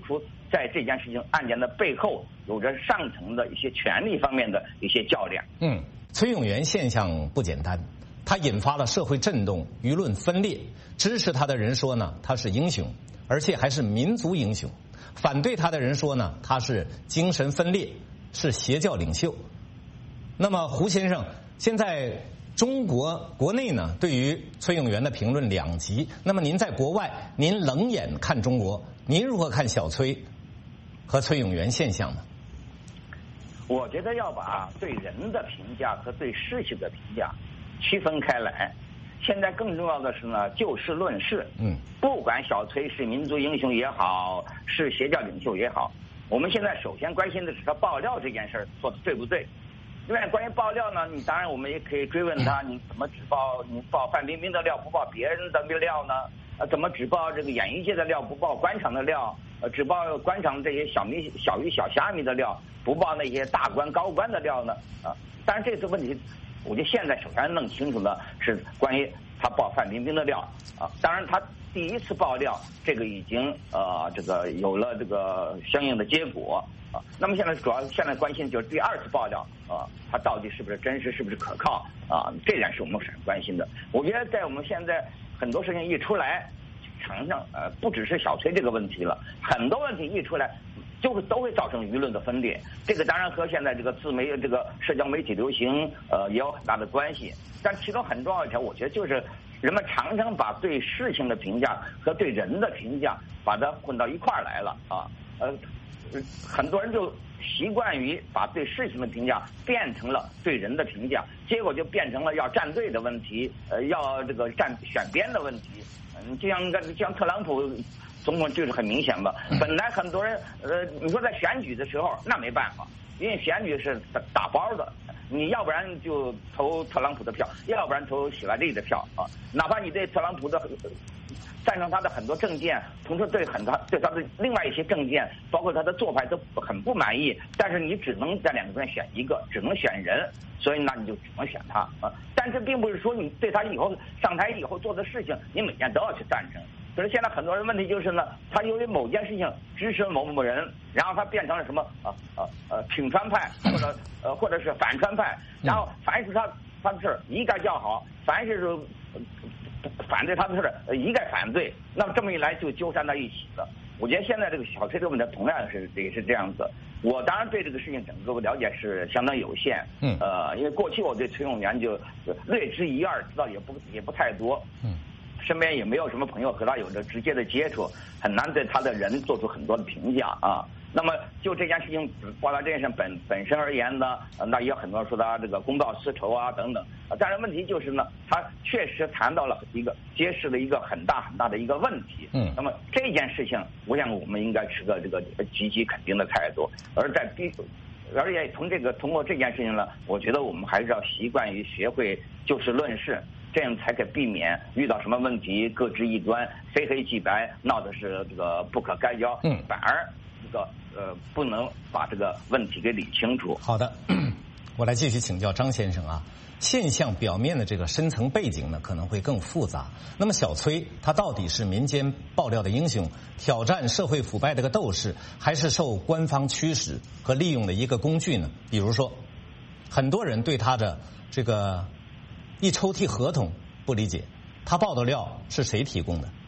在这件事情案件的背后有着上层的一些权力方面的一些较量。 嗯，崔永元现象不简单，他引发了社会震动，舆论分裂。支持他的人说呢，他是英雄，而且还是民族英雄；反对他的人说呢，他是精神分裂，是邪教领袖。那么胡先生，现在中国国内呢，对于崔永元的评论两极。那么您在国外，您冷眼看中国，您如何看小崔和崔永元现象呢？ 我觉得要把对人的评价和对事情的评价区分开来。现在更重要的是呢，就事论事。 嗯， 不管小崔是民族英雄也好，是邪教领袖也好，我们现在首先关心的是他爆料这件事儿做的对不对。因为关于爆料呢，你当然我们也可以追问他，你怎么只报你报范冰冰的料，不报别人的料呢？呃，怎么只报这个演艺界的料，不报官场的料？呃，只报官场这些小米、小鱼、小虾米的料，不报那些大官、高官的料呢？啊，当然这次问题，我觉得现在首先弄清楚的是关于他报范冰冰的料啊。当然，他第一次爆料，这个已经呃这个有了这个相应的结果啊。那么现在主要现在关心就是第二次爆料啊，他到底是不是真实，是不是可靠啊？这点是我们很关心的。我觉得在我们现在很多事情一出来，场上呃不只是小崔这个问题了，很多问题一出来，就会都会造成舆论的分裂。这个当然和现在这个自媒这个社交媒体流行呃也有很大的关系。但其中很重要一条，我觉得就是人们常常把对事情的评价和对人的评价把它混到一块儿来了啊。呃，很多人就习惯于把对事情的评价变成了对人的评价，结果就变成了要站队的问题，呃，要这个站选边的问题。嗯，就像就像特朗普总统就是很明显吧。本来很多人呃，你说在选举的时候那没办法，因为选举是打包的，你要不然就投特朗普的票，要不然投希拉里的票啊。哪怕你对特朗普的赞成他的很多政见，同时对很多对他的另外一些政见，包括他的做派都很不满意，但是你只能在两个中选一个，只能选人，所以那你就只能选他啊。但这并不是说你对他以后上台以后做的事情，你每件都要去赞成。可是现在很多人问题就是呢，他由于某件事情支持某某人，然后他变成了什么啊啊呃挺川派，或者呃或者是反川派，然后凡是他他的事一概叫好，凡是说反对他的事一概反对，那么这么一来就纠缠在一起了。我觉得现在这个小崔这个问题同样是也是这样子。我当然对这个事情整个了解是相当有限， 嗯， 呃，因为过去我对崔永元就略知一二，知道也不也不太多， 嗯， 身边也没有什么朋友和他有着直接的接触，很难对他的人做出很多的评价啊。那么就这件事情报道这件事本本身而言呢，那也有很多人说他这个公报私仇啊等等。但是问题就是呢，他确实谈到了一个揭示了一个很大很大的一个问题。 嗯， 那么这件事情，我想我们应该持个这个积极肯定的态度。而在必，而且从这个通过这件事情呢，我觉得我们还是要习惯于学会就事论事。这样才可避免遇到什么问题各执一端，非黑即白，闹的是这个不可开交。 嗯， 反而这个呃不能把这个问题给理清楚。 好的，我来继续请教张先生啊。现象表面的这个深层背景呢，可能会更复杂。那么小崔他到底是民间爆料的英雄，挑战社会腐败的个斗士，还是受官方驱使和利用的一个工具呢？比如说，很多人对他的这个一抽屉合同不理解，他爆的料是谁提供的？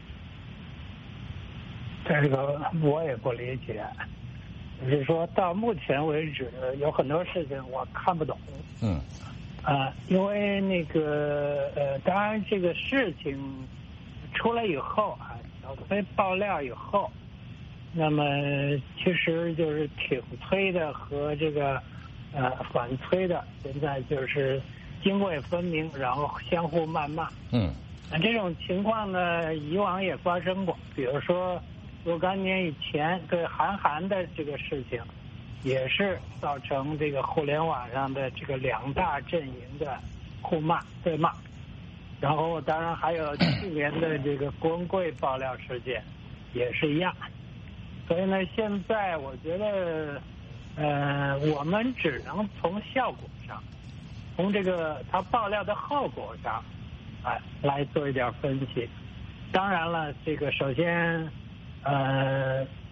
这个我也不理解，就是说到目前为止，有很多事情我看不懂。 嗯。 啊，因为那个呃，当然这个事情出来以后啊，小崔爆料以后，那么其实就是挺崔的和这个呃反崔的，现在就是泾渭分明，然后相互谩骂。 嗯， 那这种情况呢，以往也发生过，比如说若干年以前对韩寒的这个事情，也是造成这个互联网上的这个两大阵营的互骂对骂。然后当然还有去年的这个郭文贵爆料事件也是一样。所以呢，现在我觉得呃我们只能从效果上，从这个他爆料的后果上哎来做一点分析。当然了，这个首先呃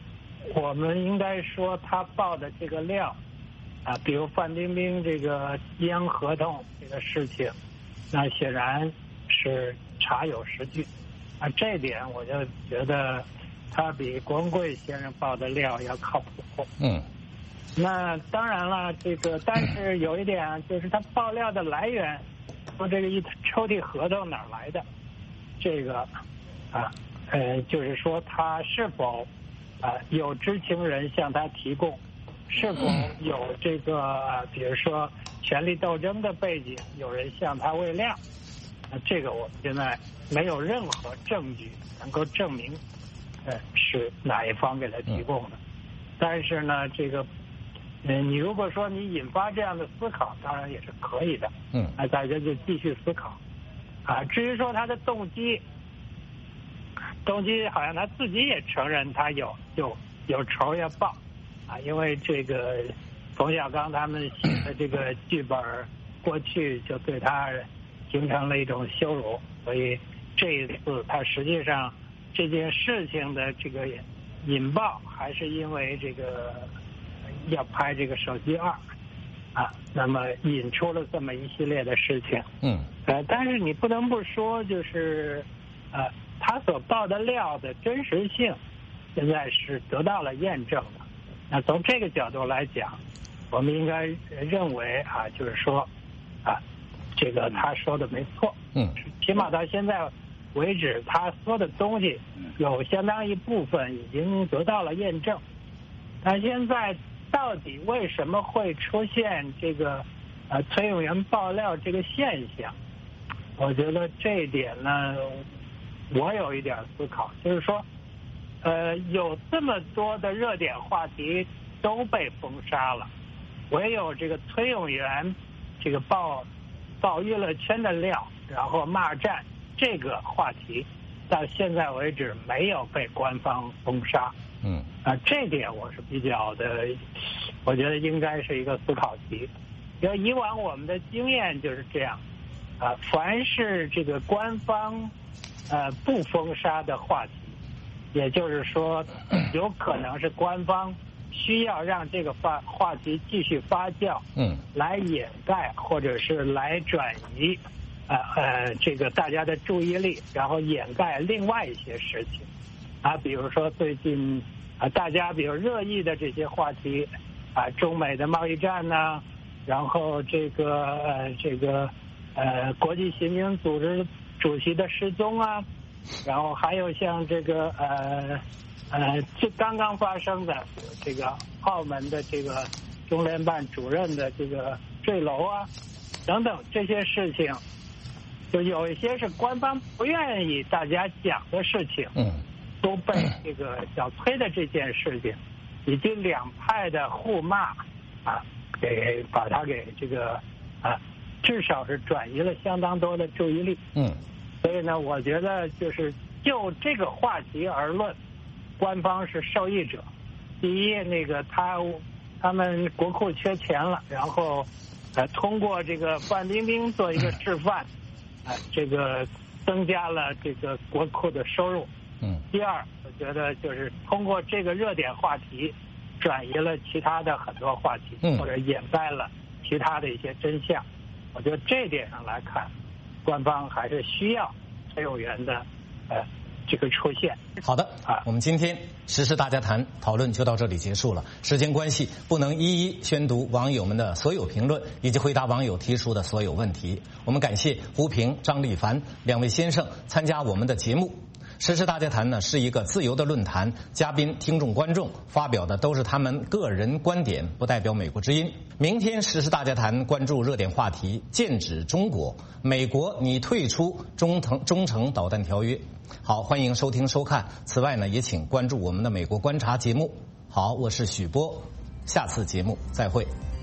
我们应该说他报的这个料啊，比如范冰冰这个阴阳合同这个事情，那显然是查有实据啊，这一点我就觉得他比郭文贵先生报的料要靠谱。 嗯， 那当然了，这个但是有一点就是他爆料的来源，说这个一抽屉合同哪儿来的，这个啊呃就是说他是否啊有知情人向他提供，是否有这个比如说权力斗争的背景，有人向他喂料，那这个我们现在没有任何证据能够证明呃是哪一方给他提供的。但是呢，这个嗯，你如果说你引发这样的思考，当然也是可以的。 嗯， 那大家就继续思考。啊，至于说他的动机，动机好像他自己也承认他有有有仇要报，啊，因为这个冯小刚他们写的这个剧本，过去就对他形成了一种羞辱，所以这一次他实际上这件事情的这个引爆，还是因为这个要拍这个手机二啊，那么引出了这么一系列的事情。 嗯， 呃，但是你不能不说，就是呃，他所爆的料的真实性，现在是得到了验证的。那从这个角度来讲，我们应该认为啊，就是说啊，这个他说的没错。 嗯， 起码到现在为止，他说的东西有相当一部分已经得到了验证。但现在到底为什么会出现这个呃崔永元爆料这个现象？我觉得这一点呢，我有一点思考，就是说，呃，有这么多的热点话题都被封杀了，唯有这个崔永元这个爆爆娱乐圈的料，然后骂战这个话题，到现在为止没有被官方封杀。 嗯， 啊，这点我是比较的，我觉得应该是一个思考题。因为以往我们的经验就是这样，啊，凡是这个官方呃不封杀的话题，也就是说，有可能是官方需要让这个话话题继续发酵， 嗯， 来掩盖或者是来转移，呃呃，这个大家的注意力，然后掩盖另外一些事情。啊，比如说最近啊，大家比如热议的这些话题，啊，中美的贸易战呐、啊，然后这个呃这个呃国际刑警组织主席的失踪啊，然后还有像这个呃呃这刚刚发生的这个澳门的这个中联办主任的这个坠楼啊等等这些事情，就有一些是官方不愿意大家讲的事情。 嗯。 都被这个小崔的这件事情，以及两派的互骂啊，给把他给这个啊，至少是转移了相当多的注意力。 嗯， 所以呢，我觉得就是就这个话题而论，官方是受益者。第一，那个他他们国库缺钱了，然后呃通过这个范冰冰做一个示范，啊、呃，这个增加了这个国库的收入。 嗯， 第二，我觉得就是通过这个热点话题，转移了其他的很多话题， 嗯， 或者掩盖了其他的一些真相。我觉得这点上来看，官方还是需要崔永元的呃这个出现。 好的，啊，我们今天时事大家谈讨论就到这里结束了。时间关系，不能一一宣读网友们的所有评论以及回答网友提出的所有问题。我们感谢胡平、张立凡两位先生参加我们的节目。时事大家谈呢是一个自由的论坛，嘉宾、听众、观众发表的都是他们个人观点，不代表美国之音。明天时事大家谈关注热点话题，剑指中国，美国拟退出中程中程导弹条约。好，欢迎收听收看。此外呢，也请关注我们的美国观察节目。好，我是许波，下次节目再会。